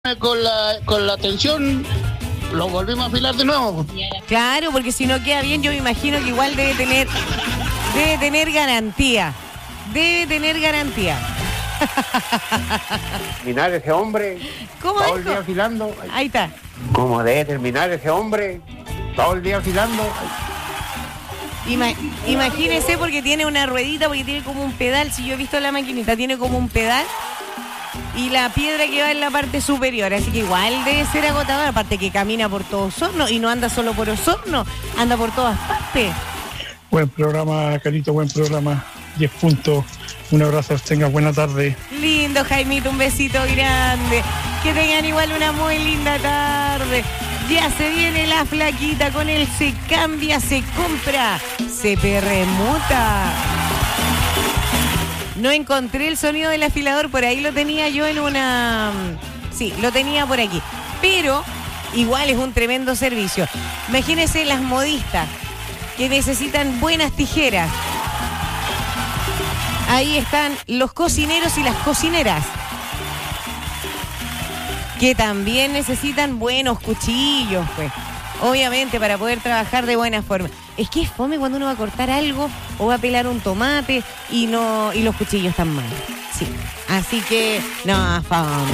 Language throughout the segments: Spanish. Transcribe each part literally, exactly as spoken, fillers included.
con la, con la tensión, lo volvimos a afilar de nuevo. Claro, porque si no queda bien, yo me imagino que igual debe tener, debe tener garantía. Debe tener garantía. Terminar ese hombre. ¿Cómo todo es? el día afilando. Ahí está. ¿Cómo debe terminar ese hombre? Todo el día afilando. Ima- imagínese porque tiene una ruedita, porque tiene como un pedal. Si yo he visto la maquinita, tiene como un pedal. Y la piedra que va en la parte superior, así que igual debe ser agotador, aparte que camina por todo Osorno y no anda solo por Osorno, anda por todas partes. Buen programa, Carito, buen programa. diez puntos. Un abrazo, tenga buena tarde. Lindo, Jaimito, un besito grande. Que tengan igual una muy linda tarde. Ya se viene la flaquita, con él se cambia, se compra, se perremuta. No encontré el sonido del afilador, por ahí lo tenía yo en una... Sí, lo tenía por aquí. Pero igual es un tremendo servicio. Imagínense las modistas que necesitan buenas tijeras. Ahí están los cocineros y las cocineras, que también necesitan buenos cuchillos, pues. Obviamente, para poder trabajar de buena forma. Es que es fome cuando uno va a cortar algo o va a pelar un tomate y no y los cuchillos están mal. Sí. Así que, no, fome.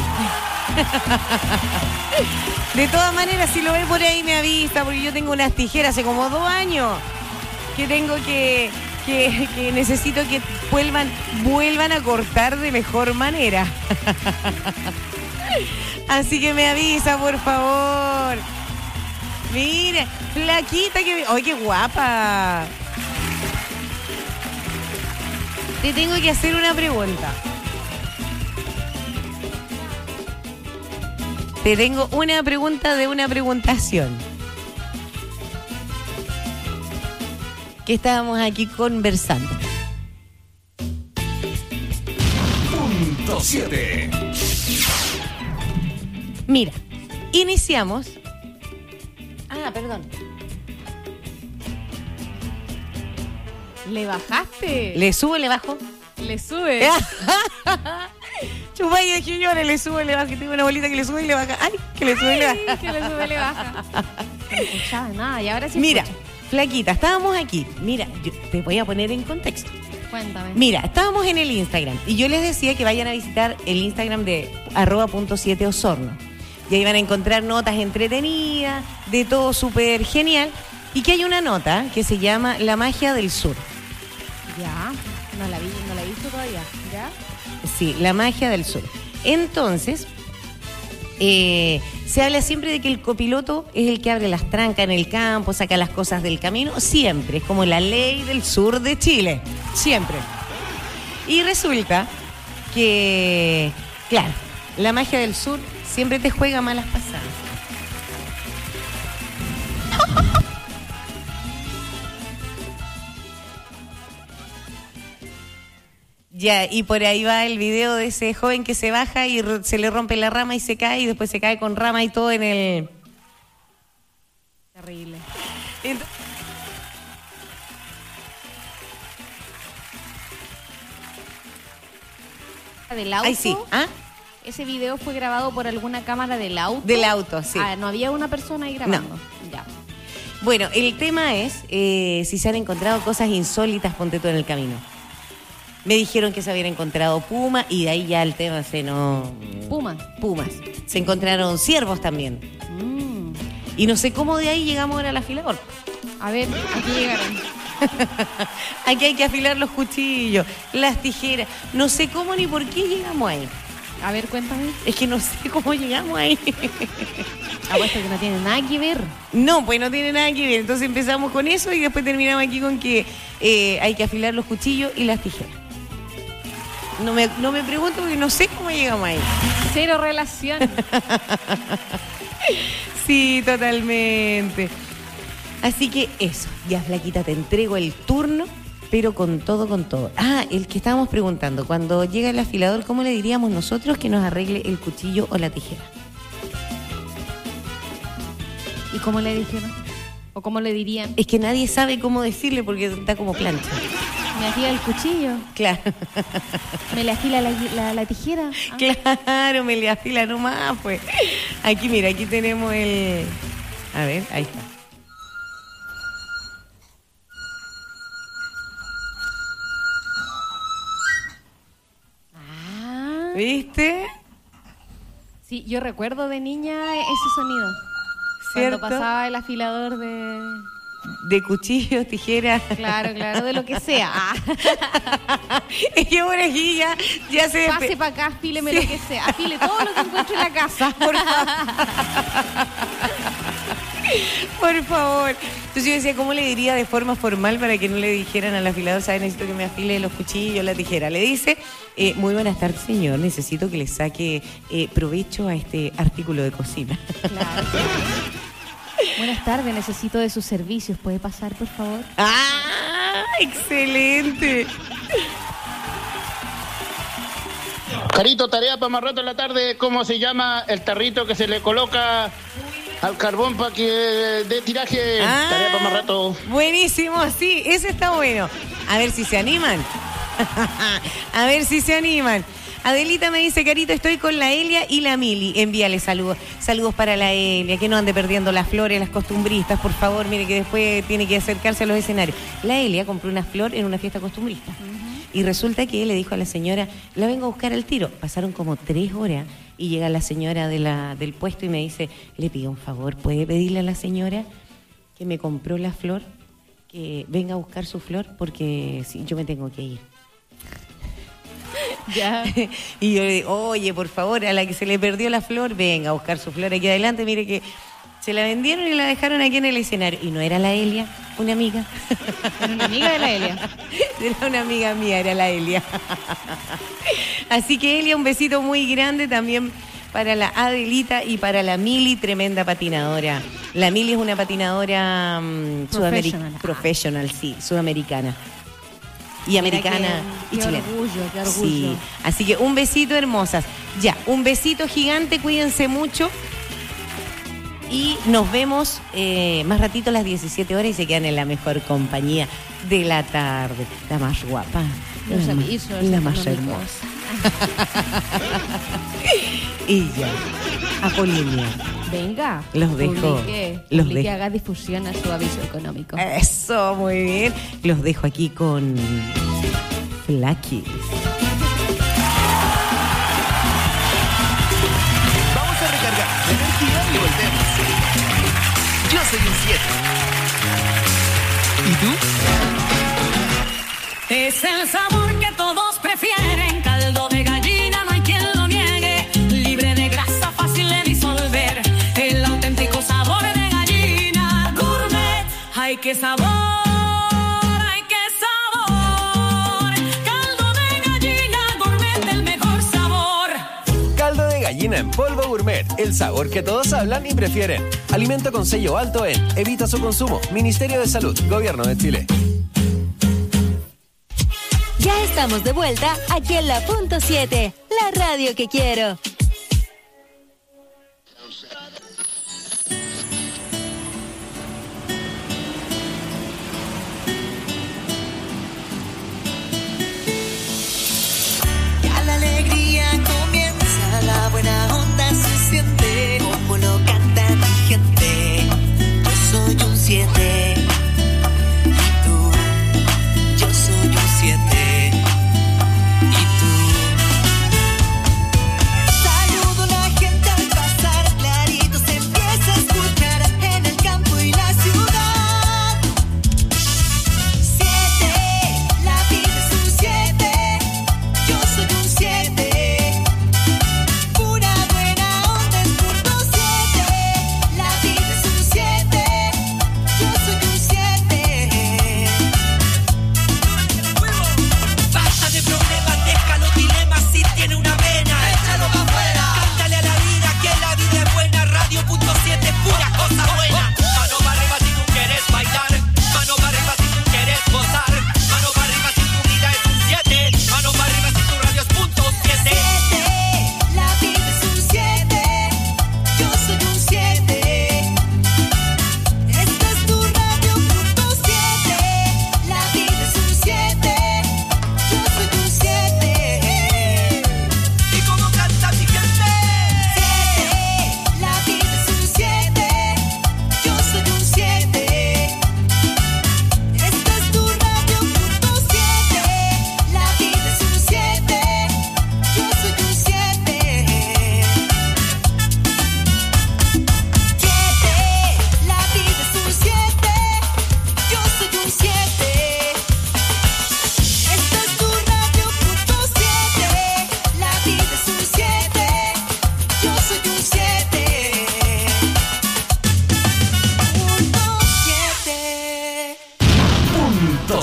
De todas maneras, si lo ven por ahí me avisa, porque yo tengo unas tijeras hace como dos años que tengo que, que, que necesito que vuelvan, vuelvan a cortar de mejor manera. Así que me avisa, por favor. Mira, flaquita que... ¡Ay, qué guapa! Te tengo que hacer una pregunta. Te tengo una pregunta de una preguntación. Que estábamos aquí conversando. Punto siete. Mira, iniciamos... Ah, perdón. ¿Le bajaste? ¿Le subo, le bajo? Le sube. Chupay de Giñones, le sube, le baja. Que tengo una bolita que le sube y le baja. Ay, que le sube y le baja. Ay, que le sube, le baja. No escuchaba nada y ahora sí. Mira, escucho. flaquita, estábamos aquí. Mira, yo te voy a poner en contexto. Cuéntame. Mira, estábamos en el Instagram y yo les decía que vayan a visitar el Instagram de arroba punto siete Osorno. Y ahí van a encontrar notas entretenidas, de todo súper genial. Y que hay una nota que se llama La Magia del Sur. Ya, no la vi, no la he visto todavía. ¿Ya? Sí, La Magia del Sur. Entonces, eh, se habla siempre de que el copiloto es el que abre las trancas en el campo, saca las cosas del camino. Siempre, es como la ley del sur de Chile. Siempre. Y resulta que, claro, la magia del sur siempre te juega malas pasadas. Ya, y por ahí va el video de ese joven que se baja y r- se le rompe la rama y se cae, y después se cae con rama y todo en el... Terrible. Ent- ¿Del auto? Ay, sí. ¿Ah? ¿Ese video fue grabado por alguna cámara del auto? Del auto, sí. Ah, no había una persona ahí grabando. No. Ya. Bueno, el tema es eh, si se han encontrado cosas insólitas, ponte tú en el camino. Me dijeron que se habían encontrado pumas y de ahí ya el tema se no... Puma. Pumas. Se encontraron ciervos también. Mm. Y no sé cómo de ahí llegamos ahora al afilador. A ver, aquí llegaron. Aquí hay que afilar los cuchillos, las tijeras. No sé cómo ni por qué llegamos ahí. A ver, cuéntame. Es que no sé cómo llegamos ahí. Apuesto que no tiene nada que ver. No, pues no tiene nada que ver. Entonces empezamos con eso y después terminamos aquí con que eh, hay que afilar los cuchillos y las tijeras. No me, no me pregunto porque no sé cómo llegamos ahí. Cero relación. Sí, totalmente. Así que eso, ya flaquita, te entrego el turno, pero con todo, con todo. Ah, el que estábamos preguntando, cuando llega el afilador, ¿cómo le diríamos nosotros que nos arregle el cuchillo o la tijera? ¿Y cómo le dijeron? ¿O cómo le dirían? Es que nadie sabe cómo decirle porque está como plancha. Me afila el cuchillo. Claro. Me le afila la, la, la tijera. Ah. Claro, me le afila nomás, pues. Aquí, mira, aquí tenemos el... A ver, ahí está. Ah. ¿Viste? Sí, yo recuerdo de niña ese sonido. ¿Cierto? Cuando pasaba el afilador de... De cuchillos, tijeras. Claro, claro, de lo que sea. Ah. Es que por aquí ya, ya se... Pase para acá, afíleme sí. Lo que sea. Afile todo lo que encuentre en la casa. Por favor. Por favor. Entonces yo decía, ¿cómo le diría de forma formal para que no le dijeran al afilador, ¿sabes? Necesito que me afile los cuchillos, la tijera. Le dice, eh, muy buenas tardes, señor. Necesito que le saque eh, provecho a este artículo de cocina. Claro. Buenas tardes, necesito de sus servicios. ¿Puede pasar, por favor? ¡Ah! ¡Excelente! Carito, tarea para más rato en la tarde. ¿Cómo se llama el tarrito que se le coloca al carbón para que dé tiraje? Ah, tarea para más rato. Buenísimo, sí, ese está bueno. A ver si se animan. A ver si se animan. Adelita me dice, Carito, estoy con la Elia y la Mili. Envíale saludos. Saludos para la Elia, que no ande perdiendo las flores, las costumbristas, por favor. Mire que después tiene que acercarse a los escenarios. La Elia compró una flor en una fiesta costumbrista. Uh-huh. Y resulta que le dijo a la señora, la vengo a buscar al tiro. Pasaron como tres horas y llega la señora de la, del puesto y me dice, le pido un favor, ¿puede pedirle a la señora que me compró la flor, que venga a buscar su flor? Porque sí, yo me tengo que ir. Ya. Y yo le digo, oye, por favor, a la que se le perdió la flor, venga a buscar su flor aquí adelante. Mire que se la vendieron y la dejaron aquí en el escenario. Y no era la Elia, una amiga. Era una amiga de la Elia. Era una amiga mía, era la Elia. Así que Elia, un besito muy grande también para la Adelita y para la Mili, tremenda patinadora. La Mili es una patinadora um, Professional. Sudameric- professional, sí, sudamericana. Y americana qué, y qué chilena. Orgullo, qué orgullo. Sí, así que un besito, hermosas. Ya, un besito gigante, cuídense mucho. Y nos vemos eh, más ratito a las diecisiete horas y se quedan en la mejor compañía de la tarde. La más guapa. Los la avisos más, la más económicos. hermosa. Y ya, Apolinia. Venga. Los dejo. Publique, Los publique, dejo. haga difusión a su aviso económico. Eso, muy bien. Los dejo aquí con Flaquis. Vamos a recargar la energía y volvemos. Yo soy un siete. ¿Y tú? Es el sabor que todos prefieren. Caldo de gallina, no hay quien lo niegue. Libre de grasa, fácil de disolver. El auténtico sabor de gallina. Gourmet, ay qué sabor, ay qué sabor. Caldo de gallina, gourmet, el mejor sabor. Caldo de gallina en polvo gourmet, el sabor que todos hablan y prefieren. Alimento con sello alto en Evita su consumo. Ministerio de Salud, Gobierno de Chile. Ya estamos de vuelta aquí en la punto siete, la radio que quiero. Ya la alegría comienza, la buena onda se siente, como lo canta mi gente. Yo soy un siete. Yo soy un siete. ¿Y tú? Saludo a la gente al pasar, clarito se empieza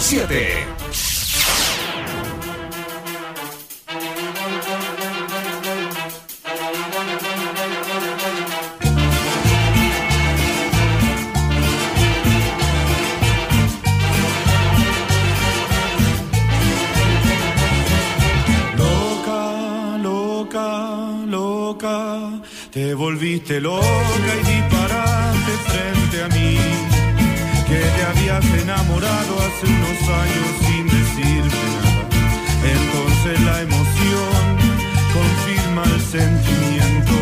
siete. Te volviste loca y disparaste frente a mí, que te habías enamorado hace unos años sin decirme nada. Entonces la emoción confirma el sentimiento.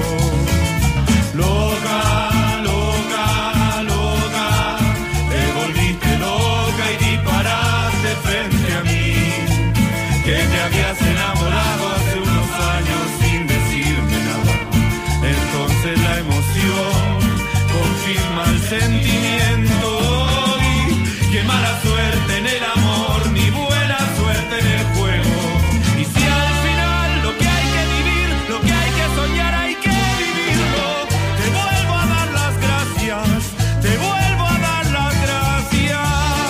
Loca, loca, loca, te volviste loca y disparaste frente a mí, que te habías enamorado hace unos años sin decirme nada. Entonces la emoción confirma el sentimiento. Y qué mala suerte en el amor, ni buena suerte en el juego. Y si al final lo que hay que vivir, lo que hay que soñar, hay que vivirlo. Te vuelvo a dar las gracias, te vuelvo a dar las gracias.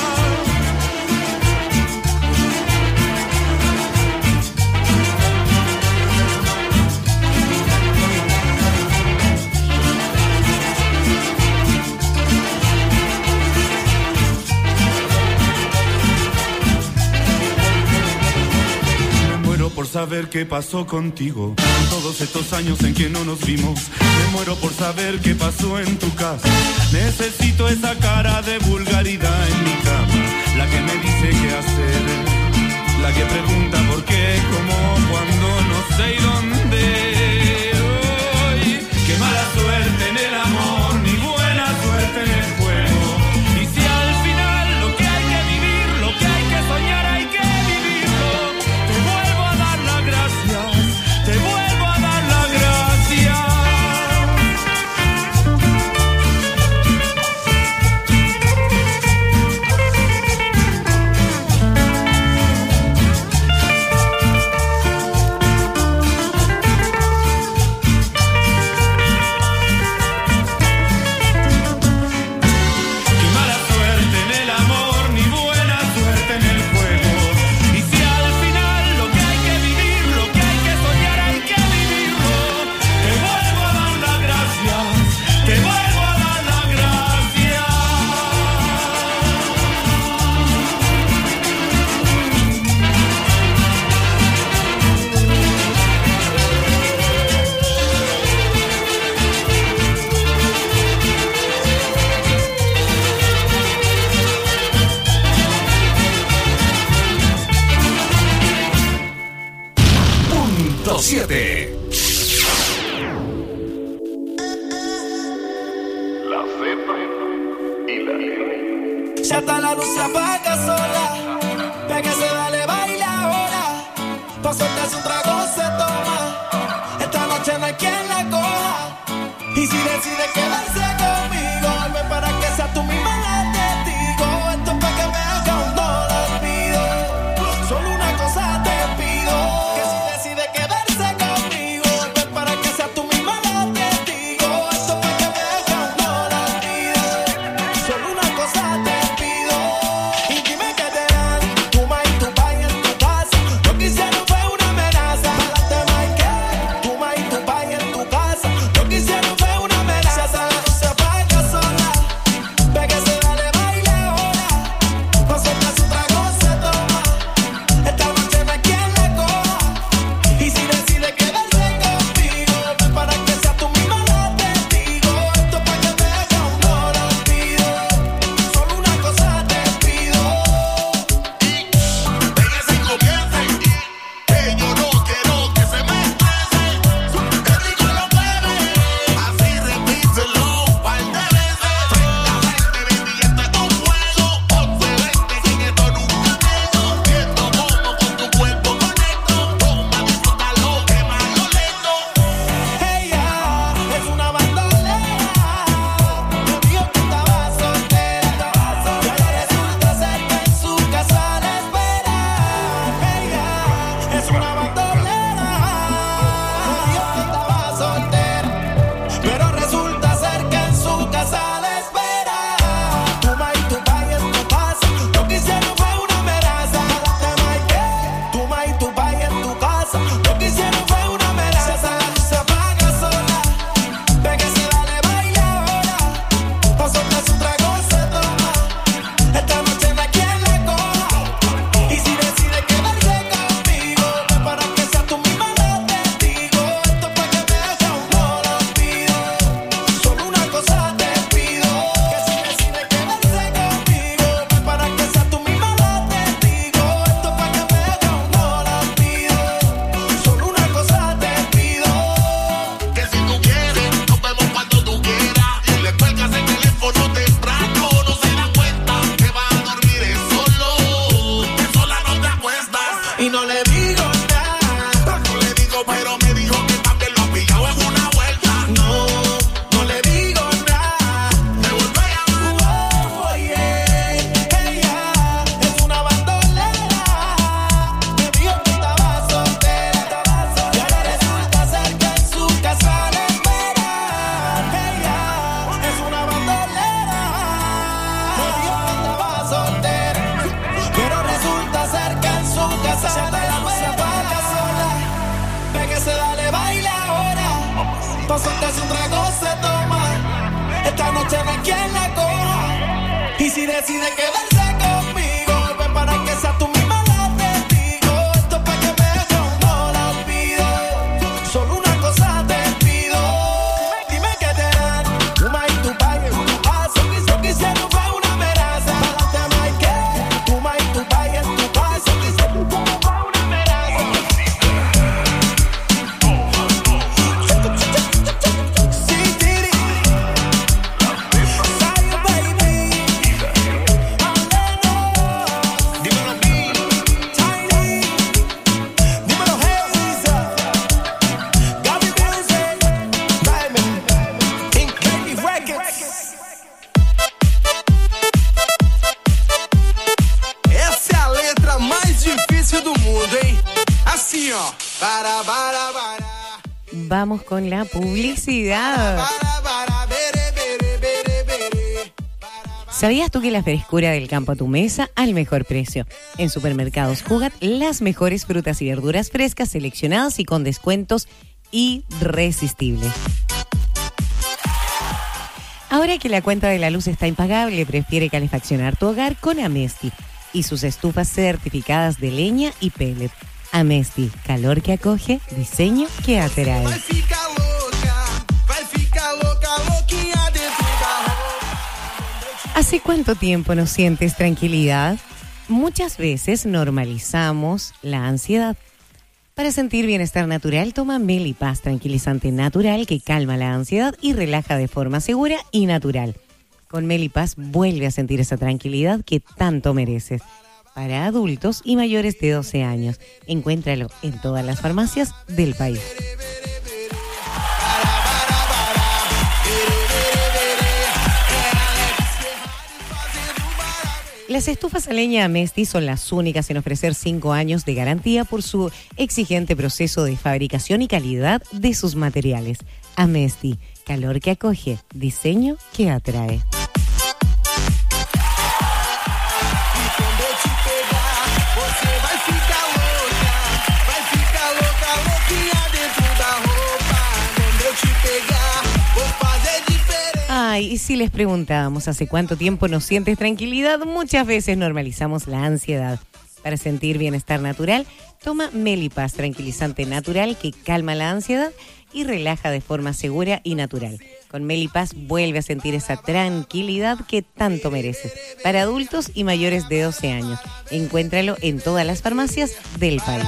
Por saber qué pasó contigo todos estos años en que no nos vimos. Me muero por saber qué pasó en tu casa. Necesito esa cara de vulgaridad en mi cama, la que me dice qué hacer, la que pregunta por qué, cómo, cuándo, no sé y dónde. Hoy, qué mala suerte en el amor, ni buena suerte en el juego. Y si al final lo que hay que vivir, lo que hay que soñar, hay que te vuelvo a dar la gracia. Qué mala suerte en el amor, ni buena suerte en el juego. Y si al final lo que hay que vivir, lo que hay que soñar, hay que vivirlo. Te vuelvo a dar las gracias, te vuelvo a dar las gracias. Punto siete. La Cepre y la Ley. Ya está la luz, se apaga sola. Pégase, dale, baila ahora. Pa' soltarse un trago se toma. Esta noche no hay quien la coja. Y si decide quedarse conmigo, vuelve para que sea tú misma la testigo. Esto es pa' que me haga un no lo olvido. Solo una cosa te pido, que si decide quedarse conmigo, vuelve para que sea tú misma la testigo. Esto es pa' que me haga un no lo olvido. Solo una cosa te pido. Y dime que te dan tu ma y tu pa en tu casa. Lo que hicieron fue una amenaza. Adelante, Mike, tu ma y tu pa en tu casa. Lo que hicieron fue una amenaza. noche no hay quien la coja. Y si decide quedarse conmigo, ven para que sea tú misma la testigo. Esto es pa' que beso no la olvido. Solo una cosa te pido. Dime que te dan un maíz, tu pague, tu paso, quiso, quisiera fue una meraza. Adelante no hay que, tu maíz, tu pague, tu paso, quiso, quisiera fue una meraza. Sí, tiri. Sayo, baby. Dímelo, B. Tiny. Dímelo, Haze. Gaby Music. Diamond. Ink Baby Records. Essa é a letra mais difícil do mundo, hein? Assim, ó. Para, para, para. Vamos con la publicidad. ¿Sabías tú que la frescura del campo a tu mesa al mejor precio? En Supermercados Jugat, las mejores frutas y verduras frescas seleccionadas y con descuentos irresistibles. Ahora que la cuenta de la luz está impagable, prefiere calefaccionar tu hogar con Amesti y sus estufas certificadas de leña y pellet. Amesti, calor que acoge, diseño que atrae. Vai ficar louca, vai ficar louca, louquinha dentro da roupa. ¿Hace cuánto tiempo no sientes tranquilidad? Muchas veces normalizamos la ansiedad. Para sentir bienestar natural, toma Melipaz, tranquilizante natural que calma la ansiedad y relaja de forma segura y natural. Con Melipaz vuelve a sentir esa tranquilidad que tanto mereces. Para adultos y mayores de doce años. Encuéntralo en todas las farmacias del país. Las estufas a leña Amesti son las únicas en ofrecer cinco años de garantía por su exigente proceso de fabricación y calidad de sus materiales. Amesti, calor que acoge, diseño que atrae. Ay, y si les preguntábamos hace cuánto tiempo no sientes tranquilidad, muchas veces normalizamos la ansiedad. Para sentir bienestar natural, toma Melipaz, tranquilizante natural que calma la ansiedad y relaja de forma segura y natural. Con Melipaz vuelve a sentir esa tranquilidad que tanto mereces. Para adultos y mayores de doce años. Encuéntralo en todas las farmacias del país.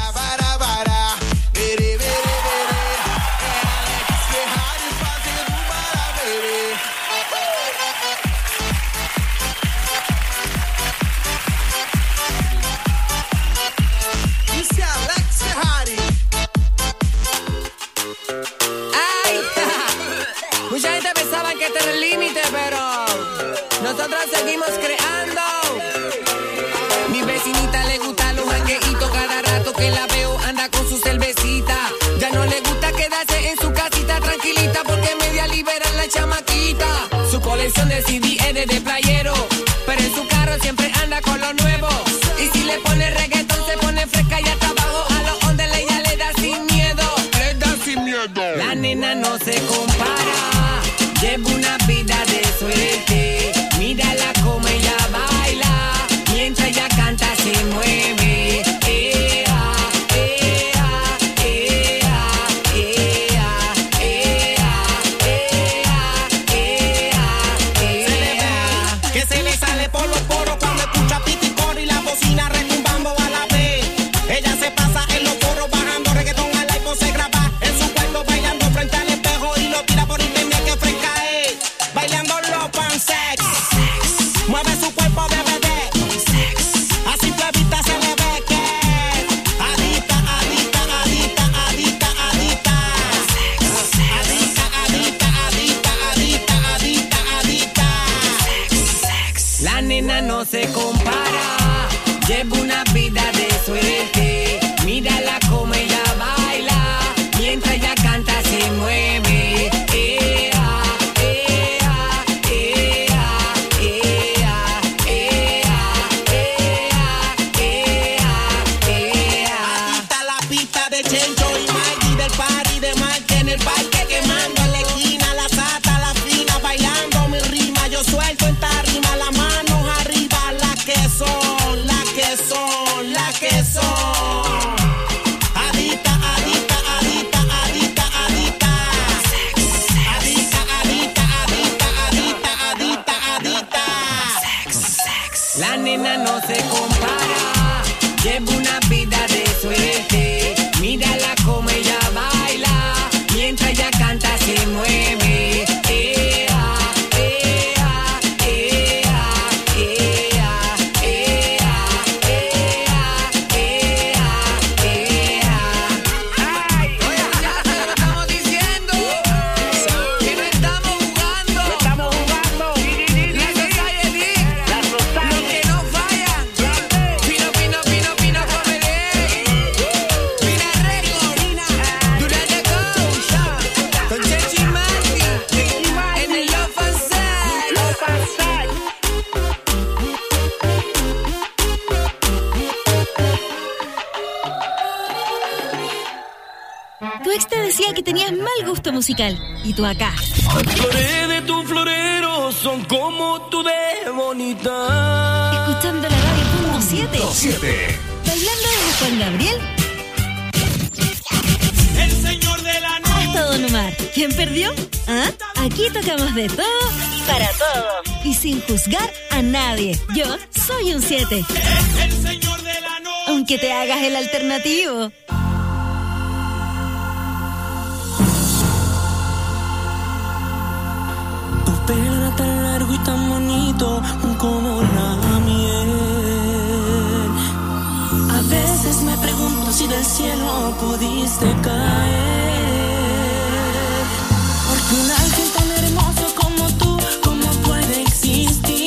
Mucha gente pensaba que este era el límite, pero nosotros seguimos creando. Mi vecinita le gusta los jangueitos, cada rato que la veo anda con su cervecita. Ya no le gusta quedarse en su casita tranquilita porque media libera la chamaquita. Su colección de C D es de playero, pero en su carro siempre anda con lo nuevo. Y si le pone reggaetón se pone fresca y hasta abajo a los ondes ella le da sin miedo. Le da sin miedo. La nena no se compara. Lleva una vida de suerte, mírala como ella baila, mientras ella canta se mueve. Ea, ea, ea, ea, ea, ea, ea. Que se le sale por los poros cuando escucha piticor y la bocina retumbando a la vez. Ella se pasa en los poros bajando reggaetón al iPhone, se graba en su cuarto bailando frente al espejo y lo tira por internet que fresca es. Bailando los pansex, mueve su cuerpo de bebé. Así flavita se le ve que adicta, adicta, adicta, adicta, adicta. Adicta, adicta, adicta, adicta, adicta, adicta. La nena no se compara, lleva una vida de suerte, mírala como ella baila, mientras ella canta se mueve. Ea, ea, ea, ea, ea, ea, ea, ea. Adicta la pista de Chencho y Maggie del party de Mike en el parque quemando en la esquina la sata, la fina bailando mi ritmo. La nena no se compara, lleva una vida de suerte. Mírala como ella baila, mientras ella canta se mueve. Ea, ea, ea, ea, ea, ea, ea, ea. Ay, oye, muchachos, lo estamos diciendo, que no estamos jugando, no estamos jugando. La society, la society, los que no fallan. Pino, pino, pino, pino, comedy. Pina Record, Durante Coach, con Chechi Mati, en el Love and Sex. Love and Sex. Tu ex te decía que tenías mal gusto musical. Y tú acá. Las flores de tu florero son como tú de bonita. Escuchando la radio punto siete. siete. Bailando desde Juan Gabriel El señor de la noche. hasta Don Omar. ¿Quién perdió? ¿Ah? Aquí tocamos de todo para todos. Y sin juzgar a nadie. Yo soy un siete. El señor de la noche. Aunque te hagas el alternativo. Tu pelo era tan largo y tan bonito como la miel. A veces me pregunto si del cielo pudiste caer. Porque un ángel tan hermoso como tú, ¿cómo puede existir?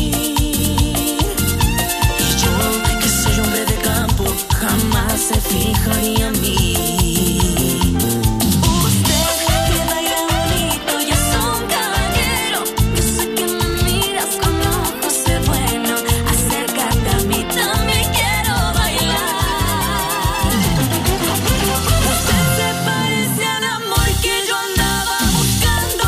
Y yo, que soy hombre de campo, jamás se fijaría en mí. Usted se parece al amor que yo andaba buscando.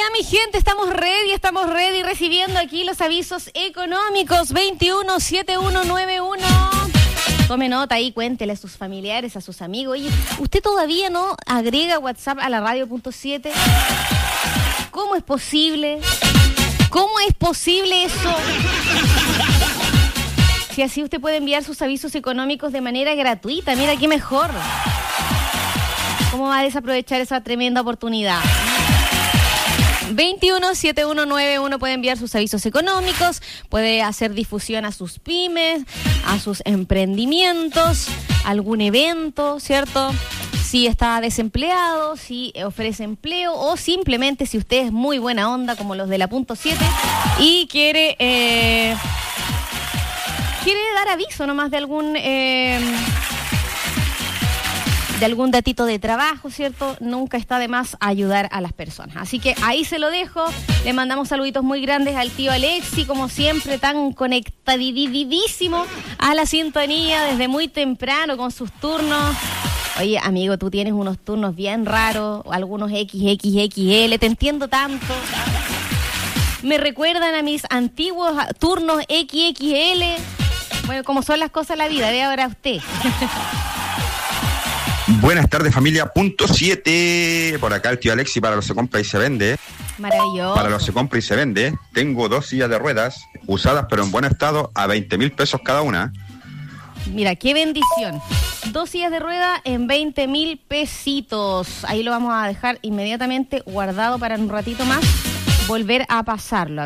mi gente, estamos ready, estamos ready, recibiendo aquí los avisos económicos. Veintiuno setenta y uno noventa y uno. Tome nota ahí, cuéntele a sus familiares, a sus amigos. Oye, ¿usted todavía no agrega WhatsApp a la radio punto siete? ¿Cómo es posible? ¿Cómo es posible eso? Si así usted puede enviar sus avisos económicos de manera gratuita, mira qué mejor. ¿Cómo va a desaprovechar esa tremenda oportunidad? veintiuno setenta y uno noventa y uno puede enviar sus avisos económicos, puede hacer difusión a sus pymes, a sus emprendimientos, algún evento, ¿cierto? Si está desempleado, si ofrece empleo o simplemente si usted es muy buena onda como los de la punto siete y quiere eh, quiere dar aviso nomás de algún eh, de algún datito de trabajo, ¿cierto? Nunca está de más ayudar a las personas. Así que ahí se lo dejo. Le mandamos saluditos muy grandes al tío Alexi, como siempre, tan conectadísimo a la sintonía desde muy temprano con sus turnos. Oye, amigo, tú tienes unos turnos bien raros, algunos equis equis equis ele, te entiendo tanto. Me recuerdan a mis antiguos turnos equis equis ele. Bueno, como son las cosas de la vida, ve ahora usted. Buenas tardes, familia punto siete. Por acá el tío Alexi para los se compra y se vende. Maravilloso. Para los se compra y se vende. Tengo dos sillas de ruedas usadas pero en buen estado a veinte mil pesos cada una. Mira, qué bendición. Dos sillas de rueda en veinte mil pesitos. Ahí lo vamos a dejar inmediatamente guardado para un ratito más volver a pasarlo.